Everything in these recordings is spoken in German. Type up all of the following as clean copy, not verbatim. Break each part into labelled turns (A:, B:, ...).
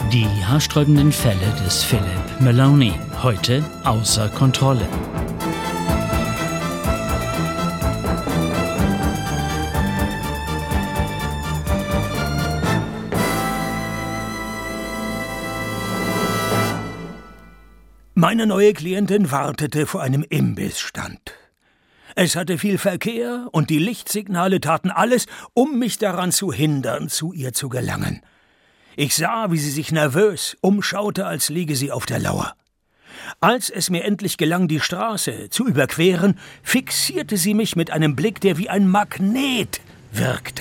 A: Die haarsträubenden Fälle des Philip Maloney, heute außer Kontrolle.
B: Meine neue Klientin wartete vor einem Imbissstand. Es hatte viel Verkehr und die Lichtsignale taten alles, um mich daran zu hindern, zu ihr zu gelangen. Ich sah, wie sie sich nervös umschaute, als liege sie auf der Lauer. Als es mir endlich gelang, die Straße zu überqueren, fixierte sie mich mit einem Blick, der wie ein Magnet wirkte.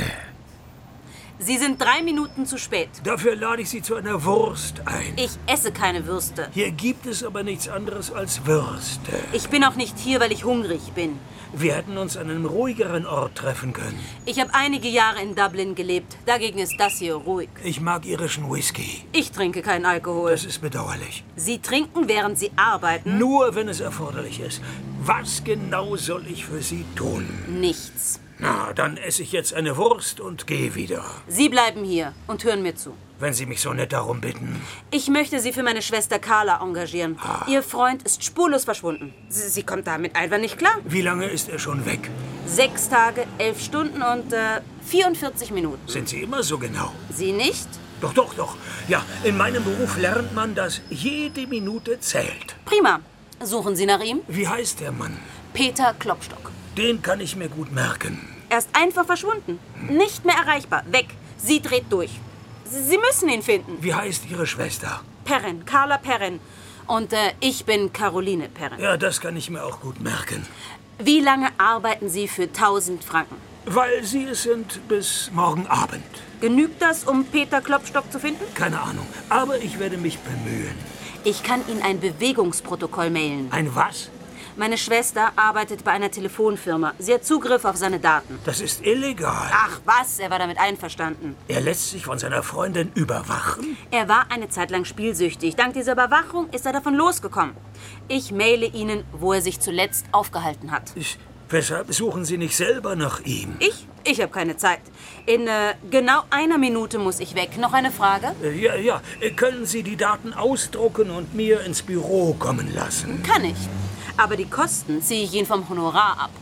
C: Sie sind 3 Minuten zu spät.
B: Dafür lade ich Sie zu einer Wurst ein.
C: Ich esse keine Würste.
B: Hier gibt es aber nichts anderes als Würste.
C: Ich bin auch nicht hier, weil ich hungrig bin.
B: Wir hätten uns an einem ruhigeren Ort treffen können.
C: Ich habe einige Jahre in Dublin gelebt. Dagegen ist das hier ruhig.
B: Ich mag irischen Whisky.
C: Ich trinke keinen Alkohol.
B: Das ist bedauerlich.
C: Sie trinken, während Sie arbeiten?
B: Nur, wenn es erforderlich ist. Was genau soll ich für Sie tun?
C: Nichts.
B: Na, dann esse ich jetzt eine Wurst und gehe wieder.
C: Sie bleiben hier und hören mir zu.
B: Wenn Sie mich so nett darum bitten.
C: Ich möchte Sie für meine Schwester Carla engagieren. Ihr Freund ist spurlos verschwunden. Sie kommt damit einfach nicht klar.
B: Wie lange ist er schon weg?
C: 6 Tage, 11 Stunden und 44 Minuten.
B: Sind Sie immer so genau?
C: Sie nicht?
B: Doch. Ja, in meinem Beruf lernt man, dass jede Minute zählt.
C: Prima. Suchen Sie nach ihm?
B: Wie heißt der Mann?
C: Peter Klopstock.
B: Den kann ich mir gut merken.
C: Er ist einfach verschwunden. Nicht mehr erreichbar. Weg. Sie dreht durch. Sie müssen ihn finden.
B: Wie heißt Ihre Schwester?
C: Perren. Carla Perren. Und ich bin Caroline Perren.
B: Ja, das kann ich mir auch gut merken.
C: Wie lange arbeiten Sie für 1000 Franken?
B: Weil Sie es sind bis morgen Abend.
C: Genügt das, um Peter Klopstock zu finden?
B: Keine Ahnung, aber ich werde mich bemühen.
C: Ich kann Ihnen ein Bewegungsprotokoll mailen.
B: Ein was?
C: Meine Schwester arbeitet bei einer Telefonfirma. Sie hat Zugriff auf seine Daten.
B: Das ist illegal.
C: Ach was, er war damit einverstanden.
B: Er lässt sich von seiner Freundin überwachen?
C: Er war eine Zeit lang spielsüchtig. Dank dieser Überwachung ist er davon losgekommen. Ich maile Ihnen, wo er sich zuletzt aufgehalten hat.
B: Weshalb suchen Sie nicht selber nach ihm?
C: Ich habe keine Zeit. In genau 1 Minute muss ich weg. Noch eine Frage?
B: Ja. Können Sie die Daten ausdrucken und mir ins Büro kommen lassen?
C: Kann ich. Aber die Kosten ziehe ich Ihnen vom Honorar ab.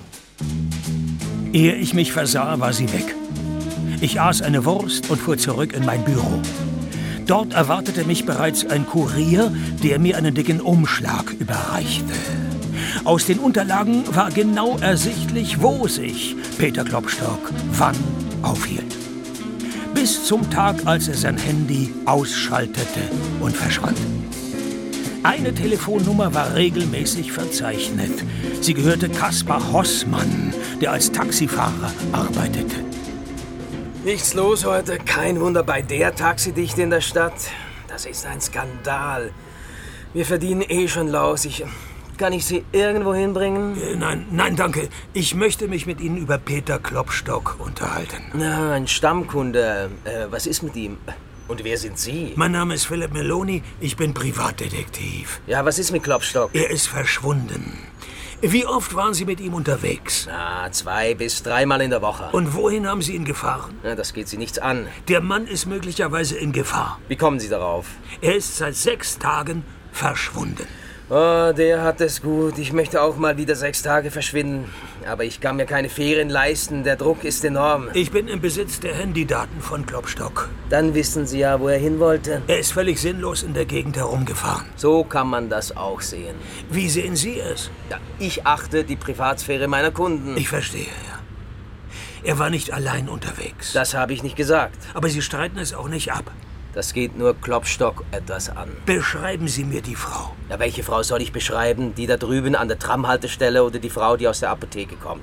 B: Ehe ich mich versah, war sie weg. Ich aß eine Wurst und fuhr zurück in mein Büro. Dort erwartete mich bereits ein Kurier, der mir einen dicken Umschlag überreichte. Aus den Unterlagen war genau ersichtlich, wo sich Peter Klopstock wann aufhielt. Bis zum Tag, als er sein Handy ausschaltete und verschwand. Eine Telefonnummer war regelmäßig verzeichnet. Sie gehörte Kaspar Hossmann, der als Taxifahrer arbeitete.
D: Nichts los heute. Kein Wunder bei der Taxidichte in der Stadt. Das ist ein Skandal. Wir verdienen schon lausig. Kann ich Sie irgendwo hinbringen?
B: Nein, danke. Ich möchte mich mit Ihnen über Peter Klopstock unterhalten.
D: Na, ein Stammkunde. Was ist mit ihm? Und wer sind Sie?
B: Mein Name ist Philip Maloney. Ich bin Privatdetektiv.
D: Ja, was ist mit Klopstock?
B: Er ist verschwunden. Wie oft waren Sie mit ihm unterwegs?
D: 2 bis 3 Mal in der Woche.
B: Und wohin haben Sie ihn gefahren?
D: Ja, das geht Sie nichts an.
B: Der Mann ist möglicherweise in Gefahr.
D: Wie kommen Sie darauf?
B: Er ist seit 6 Tagen verschwunden.
D: Oh, der hat es gut. Ich möchte auch mal wieder 6 Tage verschwinden. Aber ich kann mir keine Ferien leisten. Der Druck ist enorm.
B: Ich bin im Besitz der Handydaten von Klopstock.
D: Dann wissen Sie ja, wo er hin wollte.
B: Er ist völlig sinnlos in der Gegend herumgefahren.
D: So kann man das auch sehen.
B: Wie sehen Sie es?
D: Ja, ich achte die Privatsphäre meiner Kunden.
B: Ich verstehe, ja. Er war nicht allein unterwegs.
D: Das habe ich nicht gesagt.
B: Aber Sie streiten es auch nicht ab.
D: Das geht nur Klopstock etwas an.
B: Beschreiben Sie mir die Frau.
D: Ja, welche Frau soll ich beschreiben? Die da drüben an der Tramhaltestelle oder die Frau, die aus der Apotheke kommt?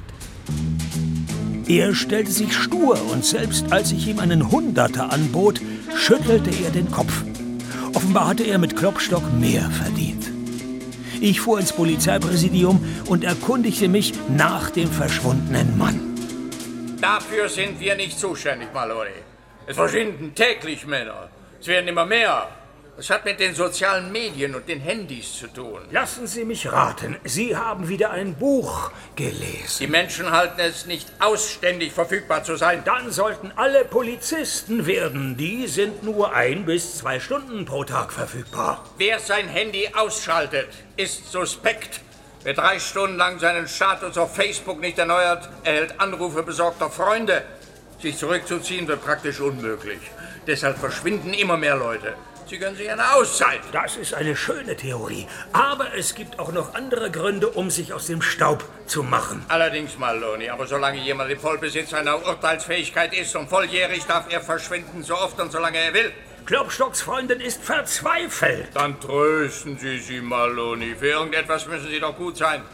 B: Er stellte sich stur und selbst als ich ihm einen Hunderter anbot, schüttelte er den Kopf. Offenbar hatte er mit Klopstock mehr verdient. Ich fuhr ins Polizeipräsidium und erkundigte mich nach dem verschwundenen Mann.
E: Dafür sind wir nicht zuständig, Maloney. Es verschwinden täglich Männer. Es werden immer mehr. Das hat mit den sozialen Medien und den Handys zu tun.
B: Lassen Sie mich raten, Sie haben wieder ein Buch gelesen.
E: Die Menschen halten es nicht aus, ständig verfügbar zu sein.
B: Dann sollten alle Polizisten werden. Die sind nur 1 bis 2 Stunden pro Tag verfügbar.
E: Wer sein Handy ausschaltet, ist suspekt. Wer 3 Stunden lang seinen Status auf Facebook nicht erneuert, erhält Anrufe besorgter Freunde. Sich zurückzuziehen wird praktisch unmöglich. Deshalb verschwinden immer mehr Leute. Sie gönnen sich eine Auszeit.
B: Das ist eine schöne Theorie. Aber es gibt auch noch andere Gründe, um sich aus dem Staub zu machen.
E: Allerdings, Maloney, aber solange jemand im Vollbesitz seiner Urteilsfähigkeit ist und volljährig, darf er verschwinden, so oft und solange er will.
B: Klopstocks Freundin ist verzweifelt.
E: Dann trösten Sie sie, Maloney. Für irgendetwas müssen Sie doch gut sein.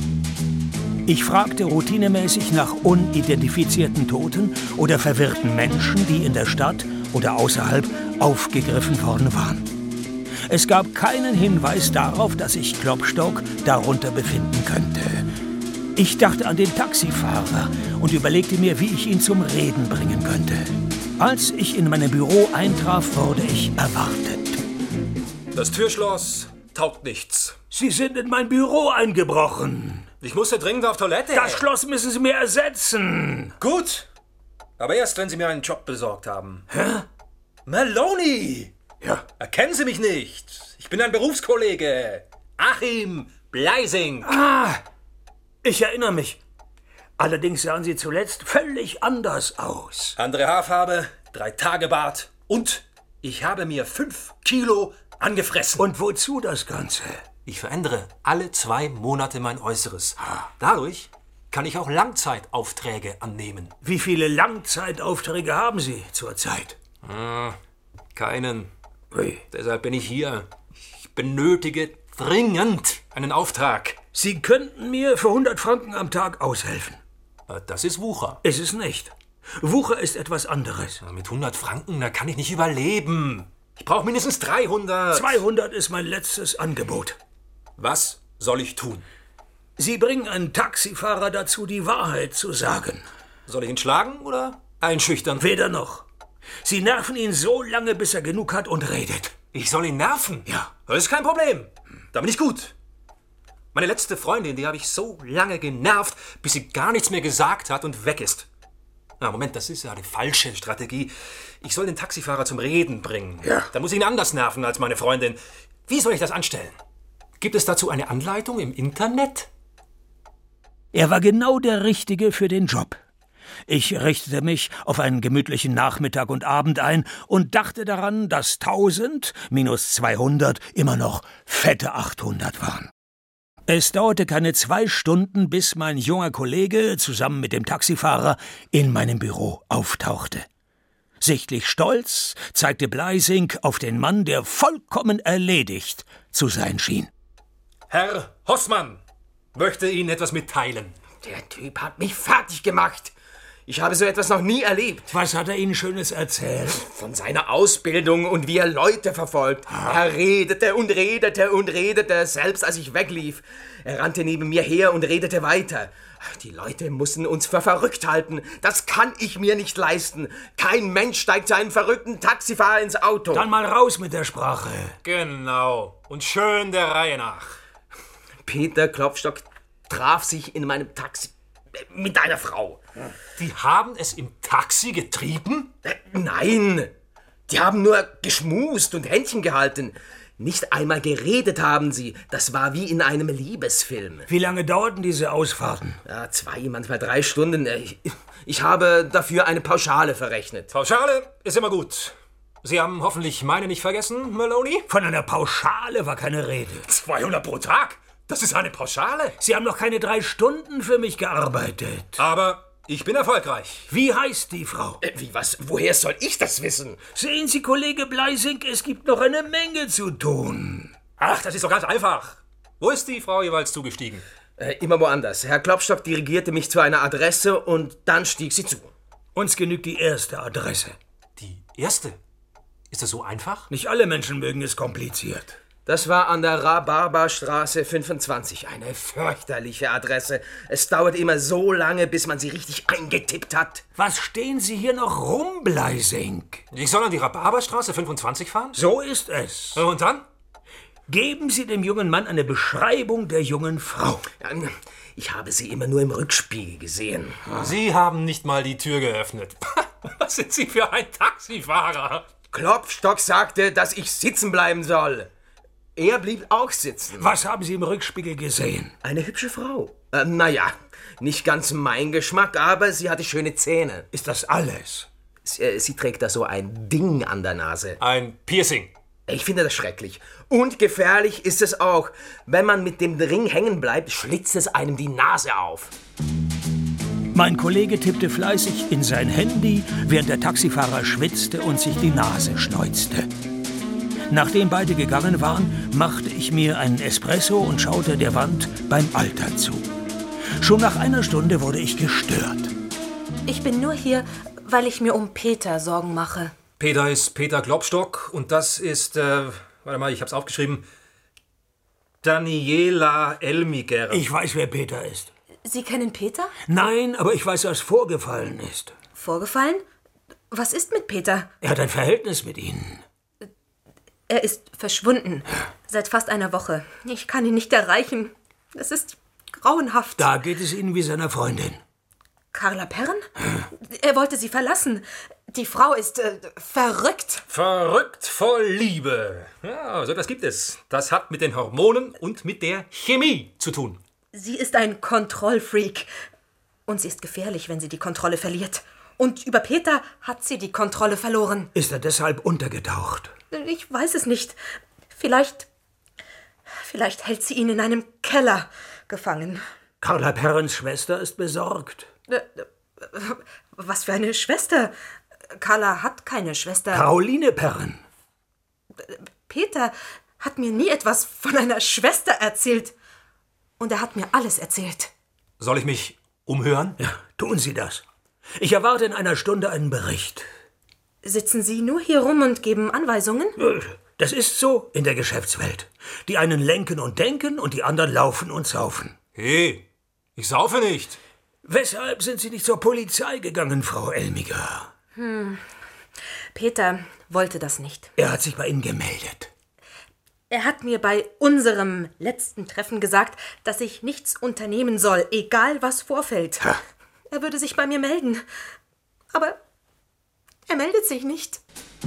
B: Ich fragte routinemäßig nach unidentifizierten Toten oder verwirrten Menschen, die in der Stadt oder außerhalb aufgegriffen worden waren. Es gab keinen Hinweis darauf, dass sich Klopstock darunter befinden könnte. Ich dachte an den Taxifahrer und überlegte mir, wie ich ihn zum Reden bringen könnte. Als ich in meinem Büro eintraf, wurde ich erwartet.
F: Das Türschloss taugt nichts.
B: Sie sind in mein Büro eingebrochen.
F: Ich musste dringend auf Toilette.
B: Das Schloss müssen Sie mir ersetzen.
F: Gut. Aber erst, wenn Sie mir einen Job besorgt haben.
B: Hä?
F: Maloney!
B: Ja.
F: Erkennen Sie mich nicht? Ich bin ein Berufskollege. Achim Bleising.
B: Ah, ich erinnere mich. Allerdings sahen Sie zuletzt völlig anders aus.
F: Andere Haarfarbe, 3 Tage Bart und ich habe mir 5 Kilo angefressen.
B: Und wozu das Ganze?
F: Ich verändere alle 2 Monate mein Äußeres. Dadurch kann ich auch Langzeitaufträge annehmen.
B: Wie viele Langzeitaufträge haben Sie zurzeit?
F: Keinen.
B: Ui.
F: Deshalb bin ich hier. Ich benötige dringend einen Auftrag.
B: Sie könnten mir für 100 Franken am Tag aushelfen.
F: Das ist Wucher.
B: Ist es nicht. Wucher ist etwas anderes.
F: Mit 100 Franken, da kann ich nicht überleben. Ich brauche mindestens 300.
B: 200 ist mein letztes Angebot.
F: Was soll ich tun?
B: Sie bringen einen Taxifahrer dazu, die Wahrheit zu sagen.
F: Soll ich ihn schlagen oder einschüchtern?
B: Weder noch. Sie nerven ihn so lange, bis er genug hat und redet.
F: Ich soll ihn nerven?
B: Ja.
F: Das ist kein Problem. Da bin ich gut. Meine letzte Freundin, die habe ich so lange genervt, bis sie gar nichts mehr gesagt hat und weg ist. Na, Moment, das ist ja eine falsche Strategie. Ich soll den Taxifahrer zum Reden bringen.
B: Ja.
F: Da muss ich ihn anders nerven als meine Freundin. Wie soll ich das anstellen? Gibt es dazu eine Anleitung im Internet?
B: Er war genau der Richtige für den Job. Ich richtete mich auf einen gemütlichen Nachmittag und Abend ein und dachte daran, dass 1000 minus 200 immer noch fette 800 waren. Es dauerte keine 2 Stunden, bis mein junger Kollege zusammen mit dem Taxifahrer in meinem Büro auftauchte. Sichtlich stolz zeigte Bleising auf den Mann, der vollkommen erledigt zu sein schien.
F: Herr Hossmann möchte Ihnen etwas mitteilen.
D: Der Typ hat mich fertig gemacht. Ich habe so etwas noch nie erlebt.
B: Was hat er Ihnen Schönes erzählt?
D: Von seiner Ausbildung und wie er Leute verfolgt. Er redete und redete und redete, selbst als ich weglief. Er rannte neben mir her und redete weiter. Die Leute mussten uns für verrückt halten. Das kann ich mir nicht leisten. Kein Mensch steigt zu einem verrückten Taxifahrer ins Auto.
B: Dann mal raus mit der Sprache.
F: Genau. Und schön der Reihe nach.
D: Peter Klopstock traf sich in meinem Taxi mit einer Frau.
F: Die haben es im Taxi getrieben?
D: Nein, die haben nur geschmust und Händchen gehalten. Nicht einmal geredet haben sie. Das war wie in einem Liebesfilm.
B: Wie lange dauerten diese Ausfahrten?
D: Ja, 2, manchmal 3 Stunden. Ich habe dafür eine Pauschale verrechnet.
F: Pauschale ist immer gut. Sie haben hoffentlich meine nicht vergessen, Maloney?
B: Von einer Pauschale war keine Rede.
F: 200 pro Tag? Das ist eine Pauschale.
B: Sie haben noch keine 3 Stunden für mich gearbeitet.
F: Aber ich bin erfolgreich.
B: Wie heißt die Frau?
D: Wie, was? Woher soll ich das wissen?
B: Sehen Sie, Kollege Bleising, es gibt noch eine Menge zu tun.
F: Ach, das ist doch ganz einfach. Wo ist die Frau jeweils zugestiegen?
D: Immer woanders. Herr Klopstock dirigierte mich zu einer Adresse und dann stieg sie zu.
B: Uns genügt die erste Adresse.
F: Die erste? Ist das so einfach?
B: Nicht alle Menschen mögen es kompliziert.
D: Das war an der Rhabarberstraße 25. Eine fürchterliche Adresse. Es dauert immer so lange, bis man sie richtig eingetippt hat.
B: Was stehen Sie hier noch rum, Bleising?
F: Ich soll an die Rhabarberstraße 25 fahren?
B: So ist es.
F: Und dann?
B: Geben Sie dem jungen Mann eine Beschreibung der jungen Frau.
D: Ich habe sie immer nur im Rückspiegel gesehen.
F: Sie haben nicht mal die Tür geöffnet. Was sind Sie für ein Taxifahrer?
D: Klopfstock sagte, dass ich sitzen bleiben soll. Er blieb auch sitzen.
B: Was haben Sie im Rückspiegel gesehen?
D: Eine hübsche Frau. Naja, nicht ganz mein Geschmack, aber sie hatte schöne Zähne.
B: Ist das alles?
D: Sie trägt da so ein Ding an der Nase.
F: Ein Piercing.
D: Ich finde das schrecklich. Und gefährlich ist es auch. Wenn man mit dem Ring hängen bleibt, schlitzt es einem die Nase auf.
B: Mein Kollege tippte fleißig in sein Handy, während der Taxifahrer schwitzte und sich die Nase schneuzte. Nachdem beide gegangen waren, machte ich mir einen Espresso und schaute der Wand beim Alter zu. Schon nach einer Stunde wurde ich gestört.
C: Ich bin nur hier, weil ich mir um Peter Sorgen mache.
F: Peter ist Peter Klopstock und das ist, warte mal, ich hab's aufgeschrieben, Daniela Elmiger.
B: Ich weiß, wer Peter ist.
C: Sie kennen Peter?
B: Nein, aber ich weiß, was vorgefallen ist.
C: Vorgefallen? Was ist mit Peter?
B: Er hat ein Verhältnis mit Ihnen.
C: Er ist verschwunden. Seit fast einer Woche. Ich kann ihn nicht erreichen. Es ist grauenhaft.
B: Da geht es Ihnen wie seiner Freundin.
C: Carla Perren? Er wollte sie verlassen. Die Frau ist verrückt.
F: Verrückt vor Liebe. Ja, so etwas gibt es. Das hat mit den Hormonen und mit der Chemie zu tun.
C: Sie ist ein Kontrollfreak. Und sie ist gefährlich, wenn sie die Kontrolle verliert. Und über Peter hat sie die Kontrolle verloren.
B: Ist er deshalb untergetaucht?
C: Ich weiß es nicht. Vielleicht hält sie ihn in einem Keller gefangen.
B: Carla Perrens Schwester ist besorgt.
C: Was für eine Schwester? Carla hat keine Schwester.
B: Caroline Perren.
C: Peter hat mir nie etwas von einer Schwester erzählt. Und er hat mir alles erzählt.
F: Soll ich mich umhören?
B: Ja, tun Sie das. Ich erwarte in einer Stunde einen Bericht.
C: Sitzen Sie nur hier rum und geben Anweisungen?
B: Das ist so in der Geschäftswelt. Die einen lenken und denken und die anderen laufen und saufen.
F: Hey, ich saufe nicht.
B: Weshalb sind Sie nicht zur Polizei gegangen, Frau Elmiger?
C: Peter wollte das nicht.
B: Er hat sich bei Ihnen gemeldet.
C: Er hat mir bei unserem letzten Treffen gesagt, dass ich nichts unternehmen soll, egal was vorfällt.
B: Ha.
C: Er würde sich bei mir melden. Aber er meldet sich nicht.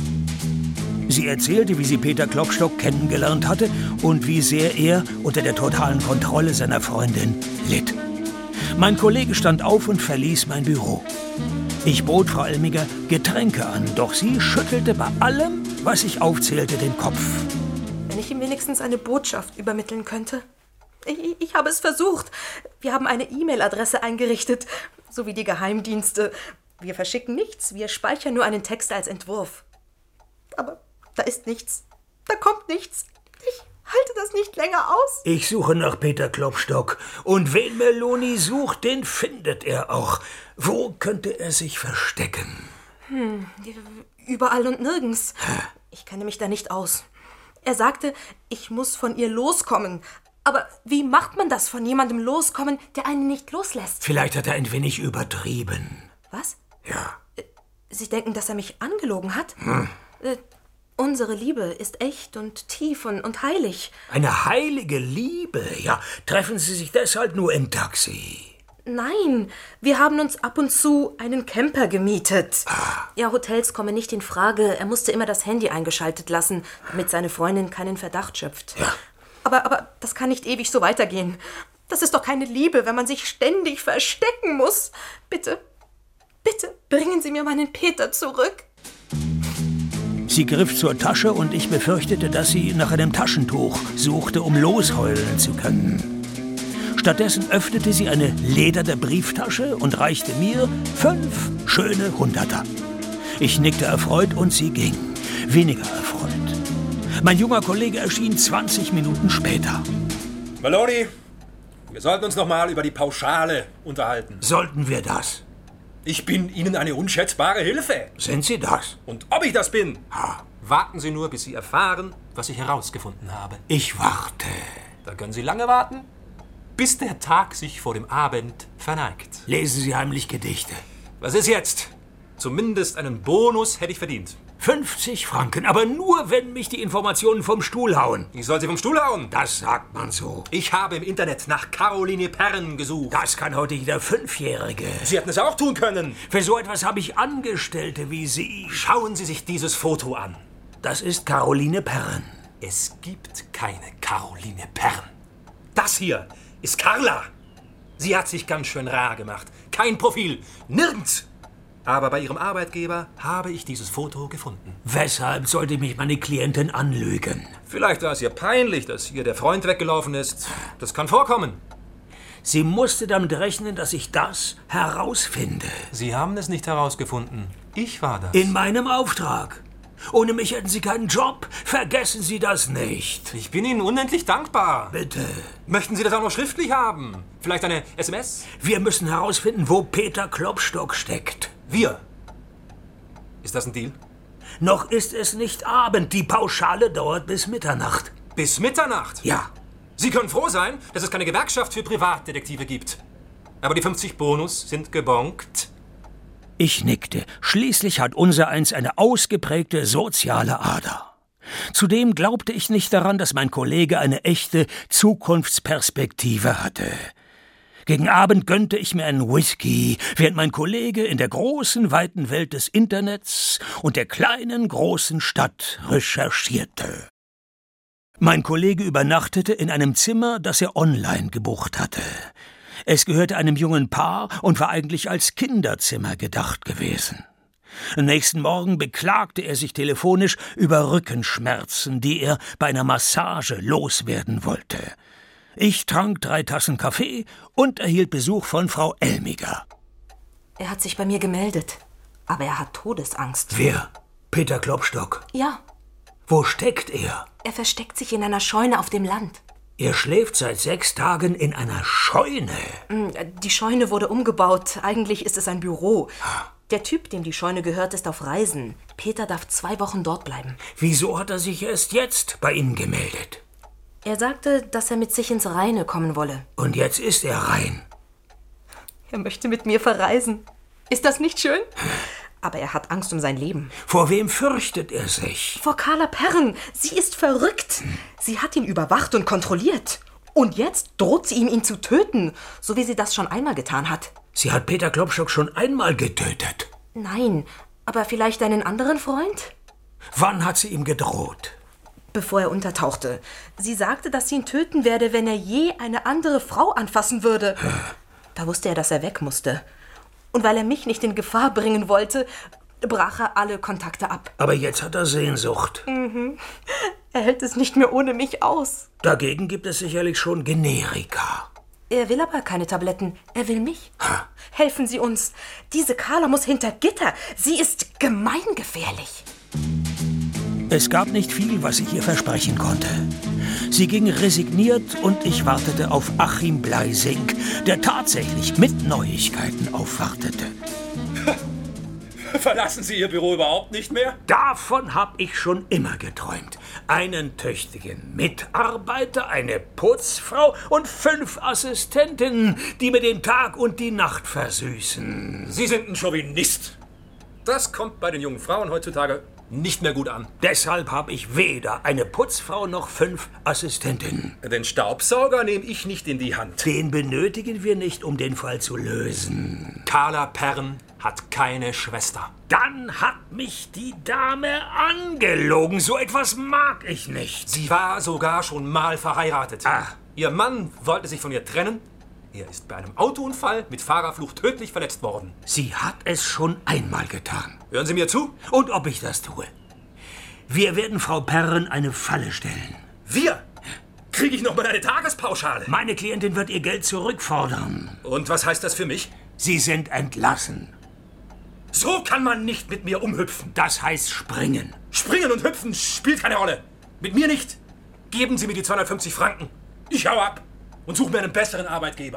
B: Sie erzählte, wie sie Peter Klopstock kennengelernt hatte und wie sehr er unter der totalen Kontrolle seiner Freundin litt. Mein Kollege stand auf und verließ mein Büro. Ich bot Frau Elmiger Getränke an, doch sie schüttelte bei allem, was ich aufzählte, den Kopf.
C: Wenn ich ihm wenigstens eine Botschaft übermitteln könnte. Ich habe es versucht. Wir haben eine E-Mail-Adresse eingerichtet, so wie die Geheimdienste. Wir verschicken nichts, wir speichern nur einen Text als Entwurf. Aber da ist nichts. Da kommt nichts. Ich halte das nicht länger aus.
B: Ich suche nach Peter Klopstock. Und wen Meloni sucht, den findet er auch. Wo könnte er sich verstecken?
C: Überall und nirgends. Ich kenne mich da nicht aus. Er sagte, ich muss von ihr loskommen. Aber wie macht man das, von jemandem loskommen, der einen nicht loslässt?
B: Vielleicht hat er ein wenig übertrieben.
C: Was?
B: Ja.
C: Sie denken, dass er mich angelogen hat? Unsere Liebe ist echt und tief und heilig.
B: Eine heilige Liebe, ja. Treffen Sie sich deshalb nur im Taxi?
C: Nein, wir haben uns ab und zu einen Camper gemietet. Ja, Hotels kommen nicht in Frage. Er musste immer das Handy eingeschaltet lassen, damit seine Freundin keinen Verdacht schöpft.
B: Ja.
C: Aber das kann nicht ewig so weitergehen. Das ist doch keine Liebe, wenn man sich ständig verstecken muss. Bitte, bitte bringen Sie mir meinen Peter zurück.
B: Sie griff zur Tasche und ich befürchtete, dass sie nach einem Taschentuch suchte, um losheulen zu können. Stattdessen öffnete sie eine lederne Brieftasche und reichte mir 5 schöne Hunderter. Ich nickte erfreut und sie ging. Weniger erfreut. Mein junger Kollege erschien 20 Minuten später.
F: Meloni, wir sollten uns noch mal über die Pauschale unterhalten.
B: Sollten wir das?
F: Ich bin Ihnen eine unschätzbare Hilfe.
B: Sind Sie das?
F: Und ob ich das bin? Warten Sie nur, bis Sie erfahren, was ich herausgefunden habe.
B: Ich warte.
F: Da können Sie lange warten, bis der Tag sich vor dem Abend verneigt.
B: Lesen Sie heimlich Gedichte.
F: Was ist jetzt? Zumindest einen Bonus hätte ich verdient.
B: 50 Franken, aber nur, wenn mich die Informationen vom Stuhl hauen.
F: Ich soll Sie vom Stuhl hauen?
B: Das sagt man so.
F: Ich habe im Internet nach Caroline Perren gesucht.
B: Das kann heute jeder Fünfjährige.
F: Sie hätten es auch tun können.
B: Für so etwas habe ich Angestellte wie Sie.
F: Schauen Sie sich dieses Foto an.
B: Das ist Caroline Perren.
F: Es gibt keine Caroline Perren. Das hier ist Carla. Sie hat sich ganz schön rar gemacht. Kein Profil, nirgends. Aber bei ihrem Arbeitgeber habe ich dieses Foto gefunden.
B: Weshalb sollte mich meine Klientin anlügen?
F: Vielleicht war es ihr peinlich, dass ihr der Freund weggelaufen ist. Das kann vorkommen.
B: Sie musste damit rechnen, dass ich das herausfinde.
F: Sie haben es nicht herausgefunden. Ich war das.
B: In meinem Auftrag. Ohne mich hätten Sie keinen Job. Vergessen Sie das nicht.
F: Ich bin Ihnen unendlich dankbar.
B: Bitte.
F: Möchten Sie das auch noch schriftlich haben? Vielleicht eine SMS?
B: Wir müssen herausfinden, wo Peter Klopstock steckt.
F: Wir? Ist das ein Deal?
B: Noch ist es nicht Abend. Die Pauschale dauert bis Mitternacht.
F: Bis Mitternacht?
B: Ja.
F: Sie können froh sein, dass es keine Gewerkschaft für Privatdetektive gibt. Aber die 50 Bonus sind gebonkt.
B: Ich nickte. Schließlich hat unsereins eine ausgeprägte soziale Ader. Zudem glaubte ich nicht daran, dass mein Kollege eine echte Zukunftsperspektive hatte. Gegen Abend gönnte ich mir einen Whisky, während mein Kollege in der großen, weiten Welt des Internets und der kleinen, großen Stadt recherchierte. Mein Kollege übernachtete in einem Zimmer, das er online gebucht hatte. Es gehörte einem jungen Paar und war eigentlich als Kinderzimmer gedacht gewesen. Am nächsten Morgen beklagte er sich telefonisch über Rückenschmerzen, die er bei einer Massage loswerden wollte. Ich trank 3 Tassen Kaffee und erhielt Besuch von Frau Elmiger.
C: Er hat sich bei mir gemeldet, aber er hat Todesangst.
B: Wer? Peter Klopstock?
C: Ja,
B: Wo steckt er?
C: er versteckt sich in einer Scheune auf dem Land.
B: Er schläft seit 6 Tagen in einer Scheune.
C: Die Scheune wurde umgebaut. Eigentlich ist es ein Büro. Der Typ, dem die Scheune gehört, ist auf Reisen. Peter darf 2 Wochen dort bleiben.
B: Wieso hat er sich erst jetzt bei Ihnen gemeldet?
C: Er sagte, dass er mit sich ins Reine kommen wolle.
B: Und jetzt ist er rein.
C: Er möchte mit mir verreisen. Ist das nicht schön? Aber er hat Angst um sein Leben.
B: Vor wem fürchtet er sich?
C: Vor Carla Perren. Sie ist verrückt. Sie hat ihn überwacht und kontrolliert. Und jetzt droht sie ihm, ihn zu töten, so wie sie das schon einmal getan hat.
B: Sie hat Peter Klopstock schon einmal getötet.
C: Nein, aber vielleicht einen anderen Freund?
B: Wann hat sie ihm gedroht?
C: Bevor er untertauchte. Sie sagte, dass sie ihn töten werde, wenn er je eine andere Frau anfassen würde. Da wusste er, dass er weg musste. Und weil er mich nicht in Gefahr bringen wollte, brach er alle Kontakte ab.
B: Aber jetzt hat er Sehnsucht.
C: Er hält es nicht mehr ohne mich aus.
B: Dagegen gibt es sicherlich schon Generika.
C: Er will aber keine Tabletten. Er will mich. Helfen Sie uns. Diese Carla muss hinter Gitter. Sie ist gemeingefährlich.
B: Es gab nicht viel, was ich ihr versprechen konnte. Sie ging resigniert und ich wartete auf Achim Bleising, der tatsächlich mit Neuigkeiten aufwartete.
F: Verlassen Sie Ihr Büro überhaupt nicht mehr?
B: Davon habe ich schon immer geträumt. Einen tüchtigen Mitarbeiter, eine Putzfrau und 5 Assistentinnen, die mir den Tag und die Nacht versüßen.
F: Sie sind ein Chauvinist. Das kommt bei den jungen Frauen heutzutage nicht mehr gut an.
B: Deshalb habe ich weder eine Putzfrau noch 5 Assistentinnen.
F: Den Staubsauger nehme ich nicht in die Hand.
B: Den benötigen wir nicht, um den Fall zu lösen.
F: Carla Perren hat keine Schwester.
B: Dann hat mich die Dame angelogen. So etwas mag ich nicht.
F: Sie war sogar schon mal verheiratet.
B: Ach.
F: Ihr Mann wollte sich von ihr trennen. Er ist bei einem Autounfall mit Fahrerflucht tödlich verletzt worden.
B: Sie hat es schon einmal getan.
F: Hören Sie mir zu?
B: Und ob ich das tue? Wir werden Frau Perren eine Falle stellen.
F: Wir? Kriege ich noch mal eine Tagespauschale?
B: Meine Klientin wird ihr Geld zurückfordern.
F: Und was heißt das für mich?
B: Sie sind entlassen.
F: So kann man nicht mit mir umhüpfen.
B: Das heißt springen.
F: Springen und hüpfen spielt keine Rolle. Mit mir nicht. Geben Sie mir die 250 Franken. Ich hau ab und suche mir einen besseren Arbeitgeber.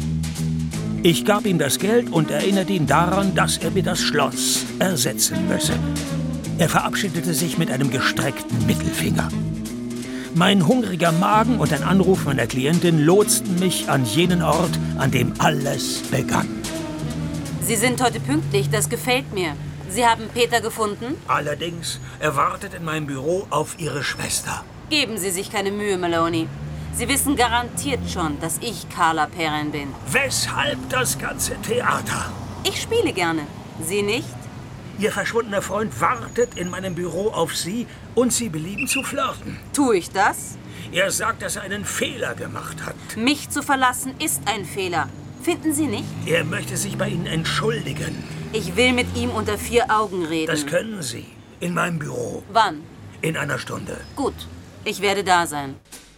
B: Ich gab ihm das Geld und erinnerte ihn daran, dass er mir das Schloss ersetzen müsse. Er verabschiedete sich mit einem gestreckten Mittelfinger. Mein hungriger Magen und ein Anruf meiner Klientin lotsten mich an jenen Ort, an dem alles begann.
G: Sie sind heute pünktlich, das gefällt mir. Sie haben Peter gefunden?
B: Allerdings, er wartet in meinem Büro auf Ihre Schwester.
G: Geben Sie sich keine Mühe, Maloney. Sie wissen garantiert schon, dass ich Carla Perrin bin.
B: Weshalb das ganze Theater?
G: Ich spiele gerne. Sie nicht?
B: Ihr verschwundener Freund wartet in meinem Büro auf Sie und Sie belieben zu flirten.
G: Tue ich das?
B: Er sagt, dass er einen Fehler gemacht hat.
G: Mich zu verlassen ist ein Fehler. Finden Sie nicht?
B: Er möchte sich bei Ihnen entschuldigen.
G: Ich will mit ihm unter 4 Augen reden.
B: Das können Sie. In meinem Büro.
G: Wann?
B: In einer Stunde.
G: Gut, ich werde da sein.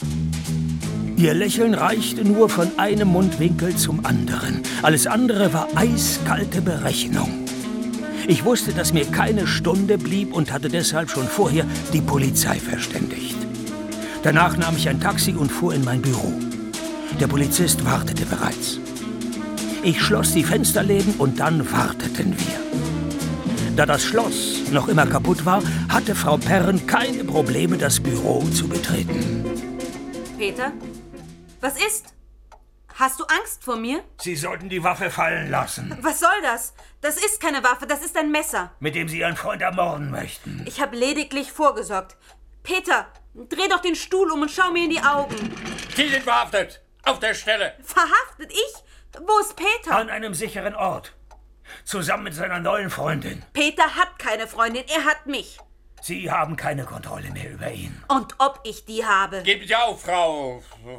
B: Ihr Lächeln reichte nur von einem Mundwinkel zum anderen. Alles andere war eiskalte Berechnung. Ich wusste, dass mir keine Stunde blieb und hatte deshalb schon vorher die Polizei verständigt. Danach nahm ich ein Taxi und fuhr in mein Büro. Der Polizist wartete bereits. Ich schloss die Fensterläden und dann warteten wir. Da das Schloss noch immer kaputt war, hatte Frau Perrin keine Probleme, das Büro zu betreten.
G: Peter? Was ist? Hast du Angst vor mir?
B: Sie sollten die Waffe fallen lassen.
G: Was soll das? Das ist keine Waffe, das ist ein Messer.
B: Mit dem Sie Ihren Freund ermorden möchten.
G: Ich habe lediglich vorgesorgt. Peter, dreh doch den Stuhl um und schau mir in die Augen.
E: Sie sind verhaftet. Auf der Stelle.
G: Verhaftet? Ich? Wo ist Peter?
B: An einem sicheren Ort. Zusammen mit seiner neuen Freundin.
G: Peter hat keine Freundin, er hat mich.
B: Sie haben keine Kontrolle mehr über ihn.
G: Und ob ich die habe?
E: Geben Sie auf, Frau...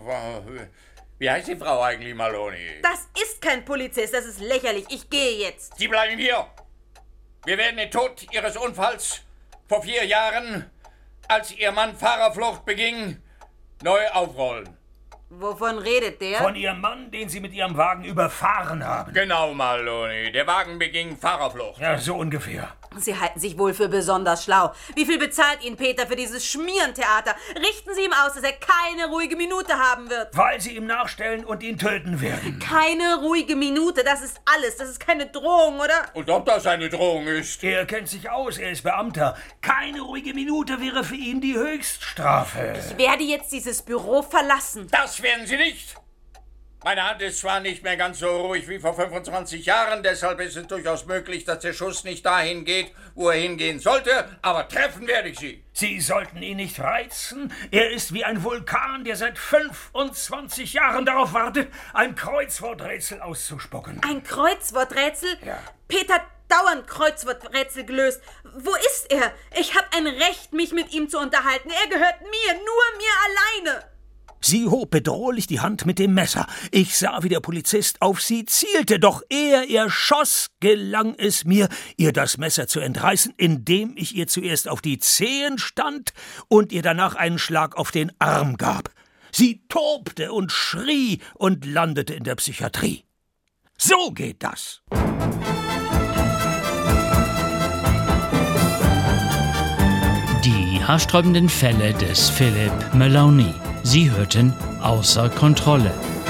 E: Wie heißt die Frau eigentlich, Maloney?
G: Das ist kein Polizist, das ist lächerlich. Ich gehe jetzt.
E: Sie bleiben hier. Wir werden den Tod Ihres Unfalls vor 4 Jahren, als Ihr Mann Fahrerflucht beging, neu aufrollen.
G: Wovon redet der?
B: Von Ihrem Mann, den Sie mit Ihrem Wagen überfahren haben.
E: Genau, Maloney. Der Wagen beging Fahrerflucht.
B: Ja, so ungefähr.
G: Sie halten sich wohl für besonders schlau. Wie viel bezahlt Ihnen Peter für dieses Schmierentheater? Richten Sie ihm aus, dass er keine ruhige Minute haben wird.
B: Weil Sie ihm nachstellen und ihn töten werden.
G: Keine ruhige Minute, das ist alles. Das ist keine Drohung, oder?
E: Und ob das eine Drohung ist?
B: Er kennt sich aus, er ist Beamter. Keine ruhige Minute wäre für ihn die Höchststrafe.
G: Ich werde jetzt dieses Büro verlassen.
E: Das werden Sie nicht. Meine Hand ist zwar nicht mehr ganz so ruhig wie vor 25 Jahren, deshalb ist es durchaus möglich, dass der Schuss nicht dahin geht, wo er hingehen sollte, aber treffen werde ich Sie.
B: Sie sollten ihn nicht reizen. Er ist wie ein Vulkan, der seit 25 Jahren darauf wartet, ein Kreuzworträtsel auszuspucken.
G: Ein Kreuzworträtsel?
B: Ja.
G: Peter hat dauernd Kreuzworträtsel gelöst. Wo ist er? Ich habe ein Recht, mich mit ihm zu unterhalten. Er gehört mir, nur mir alleine.
B: Sie hob bedrohlich die Hand mit dem Messer. Ich sah, wie der Polizist auf sie zielte, doch ehe er schoss, gelang es mir, ihr das Messer zu entreißen, indem ich ihr zuerst auf die Zehen stand und ihr danach einen Schlag auf den Arm gab. Sie tobte und schrie und landete in der Psychiatrie. So geht das.
A: Die haarsträubenden Fälle des Philip Maloney. Sie hörten Außer Kontrolle.